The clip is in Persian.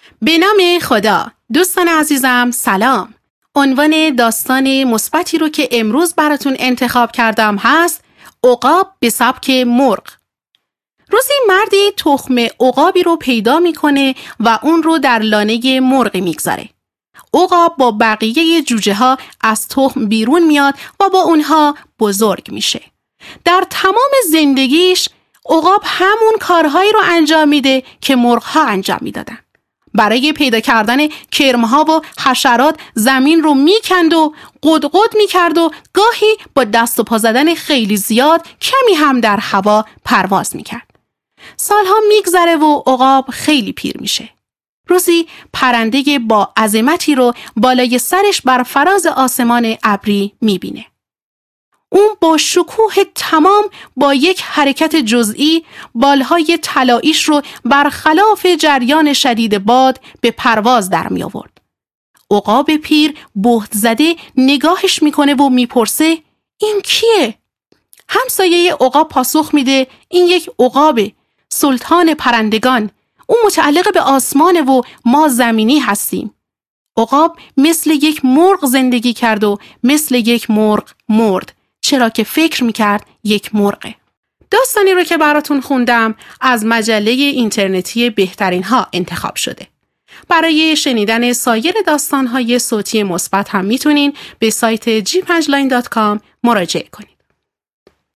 به نام خدا. دوستان عزیزم سلام. عنوان داستان مثبتی رو که امروز براتون انتخاب کردم هست عقاب به سبک مرغ. روزی مردی تخم عقابی رو پیدا میکنه و اون رو در لانه مرغی میگذاره. عقاب با بقیه جوجه ها از تخم بیرون میاد و با اونها بزرگ میشه. در تمام زندگیش عقاب همون کارهایی رو انجام میده که مرغ‌ها انجام میدادن. برای پیدا کردن کرم‌ها و حشرات زمین رو میکند و قدقد میکرد و گاهی با دست و پا زدن خیلی زیاد کمی هم در هوا پرواز میکرد. سالها میگذره و عقاب خیلی پیر میشه. روزی پرنده با عظمتی رو بالای سرش بر فراز آسمان ابری میبینه. اون با شکوه تمام با یک حرکت جزئی بالهای طلاییش رو برخلاف جریان شدید باد به پرواز در می آورد. عقاب پیر بهت زده نگاهش میکنه و میپرسه این کیه؟ همسایه عقاب پاسخ میده این یک عقابه، سلطان پرندگان. اون متعلق به آسمانه و ما زمینی هستیم. عقاب مثل یک مرغ زندگی کرد و مثل یک مرغ مرد، چرا که فکر میکرد یک مرغه. داستانی رو که براتون خوندم از مجله اینترنتی بهترین ها انتخاب شده. برای شنیدن سایر داستان‌های صوتی مثبت هم میتونین به سایت g5line.com مراجعه کنید.